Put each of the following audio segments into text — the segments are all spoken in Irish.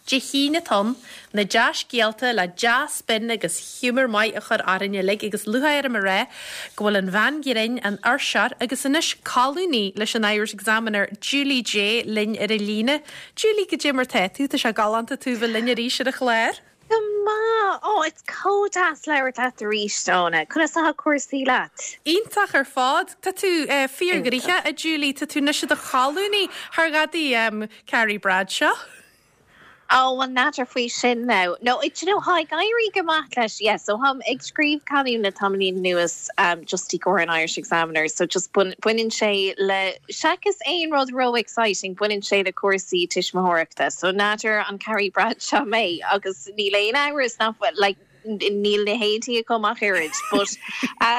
de híine ton na jazz gialta le jazz spin agus humor mai a chur arinne lig agus luhair am ré gohfuil an van girin an arshar agus inis calúní leis an Irish Examiner Julie J. Lynn ar a líne. Julie go Jimmer te, tú tá se galanta tú bhfuil linne ríise a chléir? It's codas leir at the rístóna. Cuna sa cuasaí leat? Ítach ar fád, tá tú fíor gríche a Julie, tá tú nise a chalúní thar gadaí Carrie Bradshaw. Well, natar faoi sin now. No, ha gairí gomat leis, yes, so ag scríb canú na tamlín nuas justí go an Irish Examiner, so just buinin sé le seachas ein rud ro exciting, buinin sé le cuasaí tiismóireachta, so natar an Carrie Bradshaw mé, agus ní leon hours na, like, níl na Haiti a comach irid, but so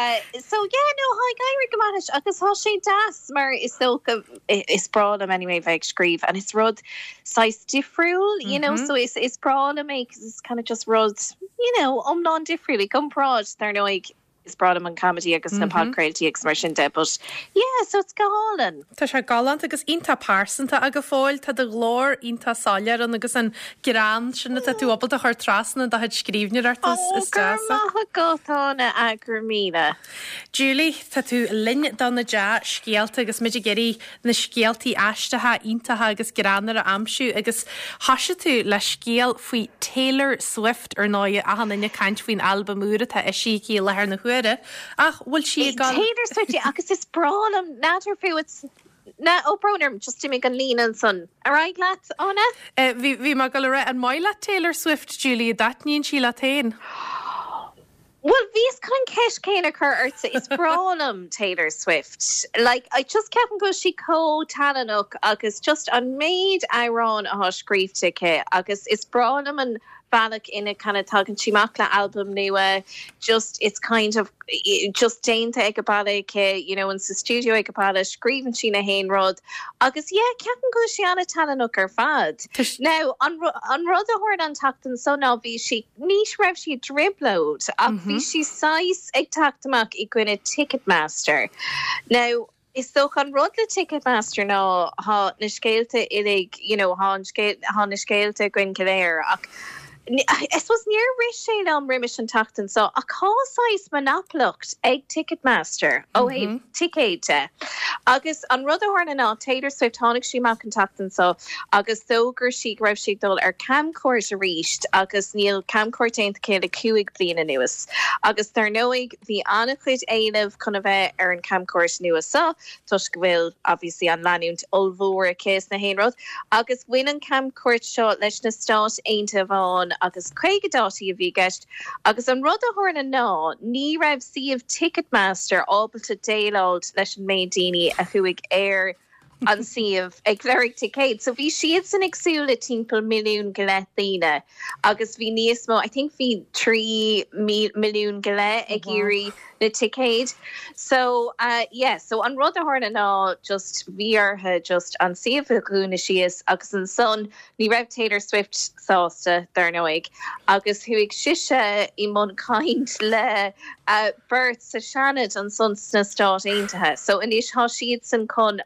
yeah, no, ha gairí gomat agus há sé das, mar is so is brádam anyway bheith scríb, and it's rud size difriúil, you know, so it's brádam because it's kind of just rud, you know, non-difriúil, come prod, they're no like is brádam an comedy agus na podcréiltí agus mar sin de, but yeah, so it's galan. Tá sé galant agus ínta pásanta a go fáil tá de glór ínta sáilear an agus an grán sinna tá tú opal a chuir trasna da had scríbneir artas is strasa. Gotána agramína. Julie, tá tú linn donna ja scialta agus midi geirí na scialtaí aisteatha íntatha agus granar a amsú agus hasise tú le scial faoi Taylor Swift ar náide a hanna caint faoin album úra tá isí cí lethar na chuire. Ach, bhfuil si gal... Taylor Swift, agus is bralam, natar fiú, it's... Na, Broner, just to make an lean and son. All right, lads, Anna? Vi ma galera an moila Taylor Swift, Julie, that nín sí latain. Well, vís can kesh céin occur it's bralam Taylor Swift. Like, I just kept go she co-talanuk, agus just an maid Iron a scríb ticket, agus is bralam and Balak in a kind of talking Chimakla album new just it's kind of just Jane to Ekabalik, you know, in the studio Ekabala screaming Sheena Hain Rod. Agus yeah, Captain go Shiana Talanuk fad. Now on Rhoda Horn on Tacton so now vi she niche rev she dribbled. Vi she size ag tactamak equine Ticketmaster. Now is so can rud le Ticketmaster now ha na scéalte ilig, you know, ha na scéalte Gwen Kildare. I suppose near Rishi am Rimish and Tachton, so a call size monoplucht egg Ticketmaster. Oh, hey, ticket. Agus on Rutherhorn and all Taylor Swift Honic she mak Tachton, so Agus Soger she grab she dol camcourt reached Agus Neil camcourt ain't the cuig blina news. Agus there knowing the anaclid ailiv conave an camcourt news so Tushkville obviously on Lanunt Ulvor a case na Hainrod. Agus win and camcourt shot leshna start ain't of on agus Craigadotty a bhí gist agus an rud a horna ná ní raibh siomh Ticketmaster ábal to déileáil leis an méidíní a chuig air an siomh ag cleric ticéid. So bhí siad san agsúla timpeall milliún go le daoine agus bhí níos mó, I think bhí 3 milliún go le ag irí na ticéid. So yeah, so an rud a horna ná just bhíartha just an siomh a gúna sios agus an son ní raibh Taylor Swift sásta dar nóig agus thuig siise I mon caint le Bert sa Shannon an son na stát aontathe. So inis há siad san con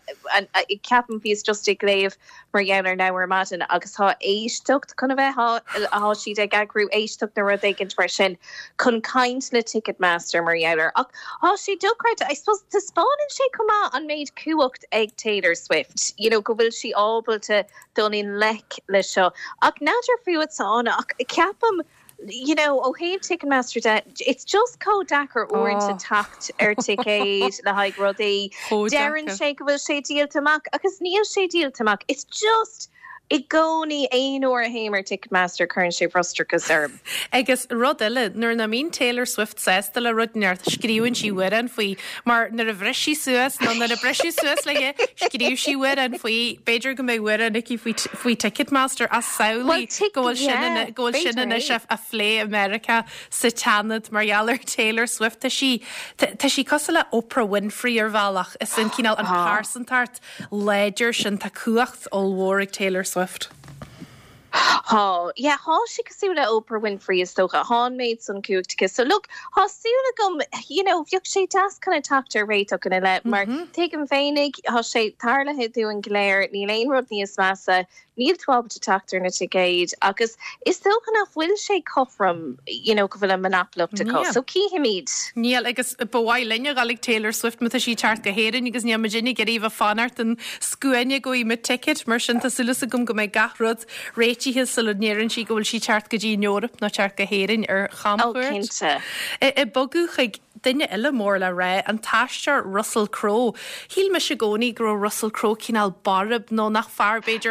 capan fís just ag léamh mar dhéannar náir matin agus há éistecht chun a bheith há siad ag agrú éistecht na rud éigen mar sin chun caint le Ticketmaster mar dhéannar. Ach há si dulcraid, I suppose tá spáin sé cumá an méid cuacht ag Taylor Swift. You know, go bhfuil si ábal to donin lech le seo. Ach náidir fiúid sána ach ceapam you know, O'Have Ticketmaster it's just co-dacker orint tacht ticket the high grody Darren Shake will sé deal tamak agus Neil sé deal tamak. It's just I gcónaí éonúair a héimar Ticketmaster chuann sé frustrachas arm. Agus rud eile nuair na mín Taylor Swift sésta le rud neart scríúann sí uan faoi mar nar a bhrisí suas nó nar a brisí suas le scríú sí uan faoi beidir go mé uan nici faoi Ticketmaster a saolaí ggóil sin sef a phlé America sa tanad margheallar Taylor Swift tá sí cos le Oprah Winfrey ar bhealach is sin cíál an pásantart léidir sin tá cuacht ó Warwick Taylor Swift. há si cosúla Oprah Winfrey is stocha há méid san cúachtacha. So look, há súla gom, bheoh sé das kind of tactar réiteach gona le, mar tegan féinnig há sé tarla headú an gléir ní léon rud níos measa, níl 12 de tactar na tigéid, agus is stocha nach bhfuil sé cofram, go bhfuil a manapluachta có. So cí himíd. Níl agus bhhail lenne galig Taylor Swift mu sí teart go héireann agus ní Virginia geríomh fanart an scuaine go me ticket mar sin tasúlas a go mé gahrod réitithe sulnéann si gohfuil si teart go dtí Eorp ná teart go héireann ar champúirt. I bogu chuig duine eile mór le ré an taistear Russell Crowe. Híl me se gcónaí gro Russell Crowe cíál barb nó nach fear Beiidir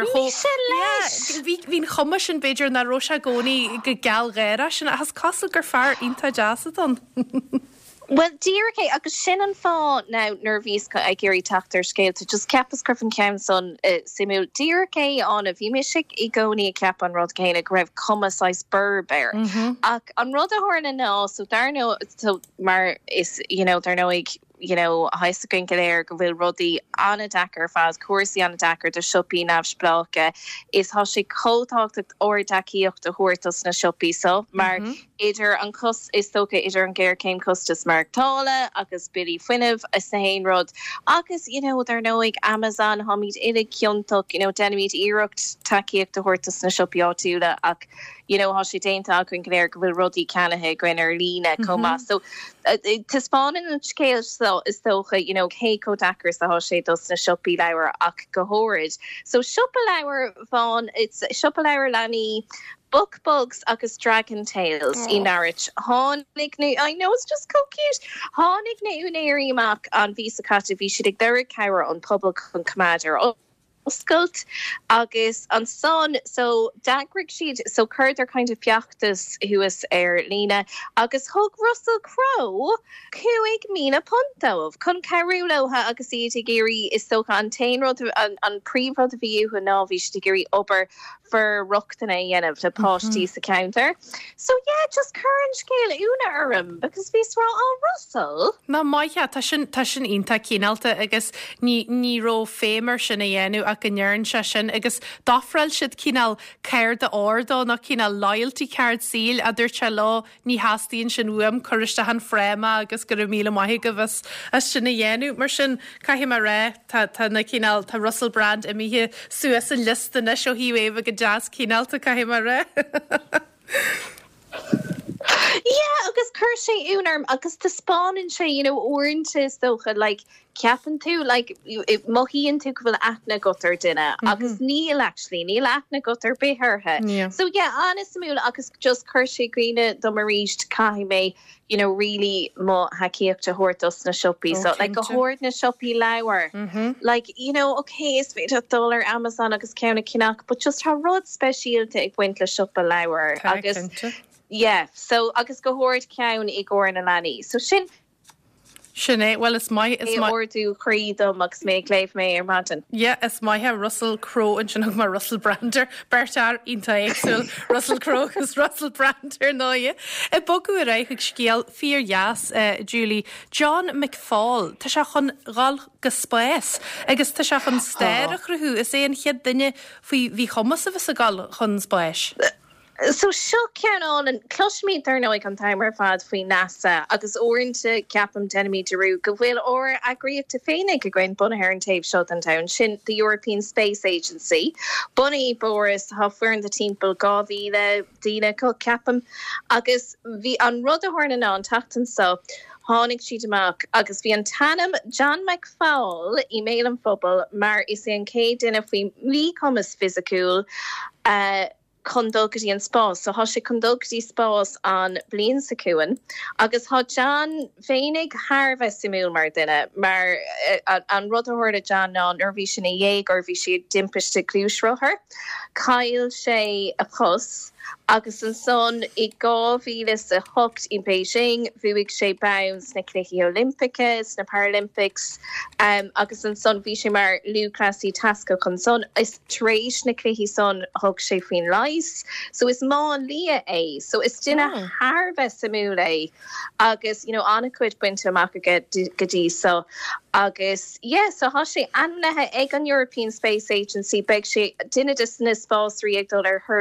hín chuma sin Beiidir na ro se gcónaí go geall réire sin a has casal gur fear ínta jazzadon. Well, Deireadh agus sin an fá now nervís ag géirí tactar scéalte just cepas crufan ceann son simú Deireadh an a bhí misisic I gcónaí a ceap an rud chéine go raibh cumasáis burbeir. Ach an rud a thuirna ná so dar nó so mar is dar nó ag heisagin goléir go bhfuil rudaí anna dachar fás cuasaí anna dachar de siopí nabhsplácha is há sé cótácht ordaíocht a thuirtas na siopí so mar idir an cos is tócha idir an géir céim costas martála agus bidí fuineh a sa hain rud agus dar nóig Amazon hamid ina ciontach denimid iirecht takeíocht a thuirtas na siopí áitiúla ach há sé déanta chun goléir go bhfuil rudaí cenathe grinnar lína comá so tispáin an scéil so is tócha cé códachar sa há sé dos na siopí leabhar ach go hórid so siopa leabhar bhain it's siopa leabhar leanaí book bugs agus dragon tales I narrach hánig nu I know it's just so cute hánig nu éirí amach an visa cata bhí siad ag deireadh cabhar an public chun cumáidir Skult agus an son so dagrig sheet so Kurder kind of fiachtas who is Lena agus hog Russell Crowe cuig Mina Punto kun Carulo ha agus geri is so an tain rod an pre rod view who navi geri ober for ruchtana yenov to postí sa counter so yeah just current scale una because we saw all Russell na maicha ta sin inta cínalta agus ní ro fémer sin a yenu a gnearn sin agus dafrail siad cíál ceir de ordó nach cíál loyalty card síl a dúir se lá ní hastíonn sin uam chuiriste an fréma agus gur míle maithe go bheits a sinna dhéanú mar sin caihí mar ré tá na cíál tá Russell Brand a míthe suas an listanna seo híhéh go jazz cíálta caihí mar ré. Yeah, agus cur sé únarm agus tá spáin sé orintse stocha like ceapan tú like mohíonn tú go bhfuil aithna gotar duine agus níl aithna gotar béthartha so yeah honest múl agus just cur sé grine do mar ríist caihí mé really má haíocht a thuirtas na siopí so like go thuirt na siopí leabhar like okay is féidir dólar Amazon agus ceanna cinach but just tá rud speisialta ag buint le siopa leabhar agus yeah, so agus go hord ceann I gcóir na lani. So Sinné, well is my orú chrídom agus mé léif mé martin. Yeah, is my Russell Crowe and sin mar Russell Brander Bertar inta éagsúil Russell Crowe agus Russell Brander nóie. I bogu a réich scéal fíor jas Julie John McFall tá se chun gáil go spéis agus tá se chun stéir a chruthú is é an chiad duine faoi bhí chomas a bheits a gáil chun spéis. So seo cean an cloismí ar nóid an timer fad faoi NASA agus orintse ceapam denimí deú go bhfuil ó agriíocht féinnig go gin bunathir an taobh seo an town sin the European Space Agency. Bunny Boris ha fuair the timppel gáhíle dína có ceapam agus bhí an rud a thuirna ná an tatan so hánig siad amach agus bhí an tanam John McFall email an phobal mar is an cé duine faoi mí commas fisiciúil condulgadí an spás, so há sé condulgadí spás an blion sa cuan, agus há John féinnig Harbheith simúl mar duine, mar an rud a thuird a John ná nervhí sin a dhéag or bhí siad dimpiste clúsrothair, cail sé a pos, agus an son I 2008 in Beijing, bhuaigh sé bounds na cluichí Olympicas, na Paralympics, agus an son bhí sé mar luúclasí tasca chun son, is tréis na cluichí son thug sé faoin lais, so is má lia é, so is duine Harbheith samú é, agus, anna cuid buinte amach godí, so agus, so há sé annathe ag an European Space Agency, beag sé duine dis na spásrí ag dul ar thurs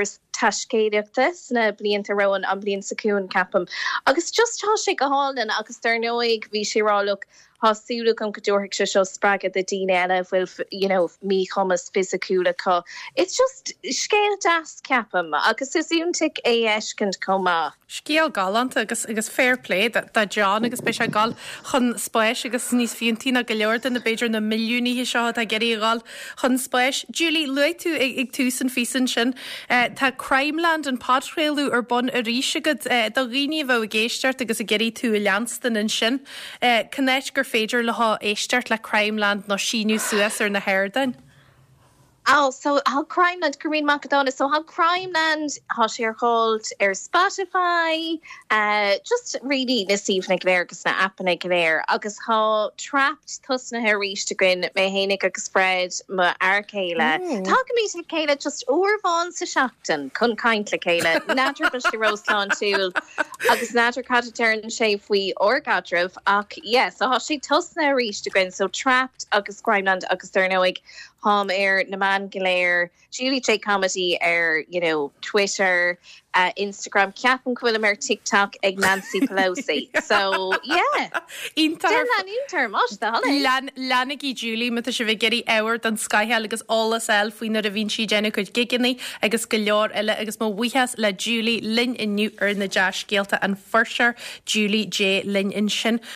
tascéireachtas na blianta roin an blion saún capam. Agus just tá sé go hálan agus tar nóig bhí sé ráluk hasúla an goúric se seo spraga de díine bhfuil mí chumas fisiciúla có. It's just scéal das capam agus is úntic é eiscint comá. Scéal galant agus fair play da John agus be se gal chun spéis agus níos fiúntína go leor in na beidir na milliúní hi seo a geirí gáil chun spéis. Julie, lu tú ag túsan físan sin tá Crimeland an padréilú ar bon a ríisegad do riine bh géisteart agus a geirí tú a leanstan in sin. Connect gur féidir leth éisteart le Crimeland nó síú suas ar na Hairdain. Oh, so how Crimeland, Corinne Macadona, so how Crimeland, how she called Spotify, just really this evening there, because na appana there, agus how trapped tusna herish to grin, me hénig agus spread, ma Arcala. Talk me to Kayla, just Orvon sa Shachtan, kun kindly Kayla, Nadra Bushi Roseland tool, agus Nadra Cataturn Shafe we or Gadriv, yes, so how she tusna herish to grin, so trapped, agus Crimeland, agus Thurnoig, Hom na man galéir, Julie J comedy Twitter, Instagram, Capan Quillimer, TikTok, ag Nancy Pelosi. So yeah. Lanigi Julie mit se vi geri ewer an Skyhel agus alles elf fo na a vín si Jenna chud giganni agus go leor eile agus má wihas le Julie Lynn in New na jazz scéalta an Fursher Julie J Lynn in sin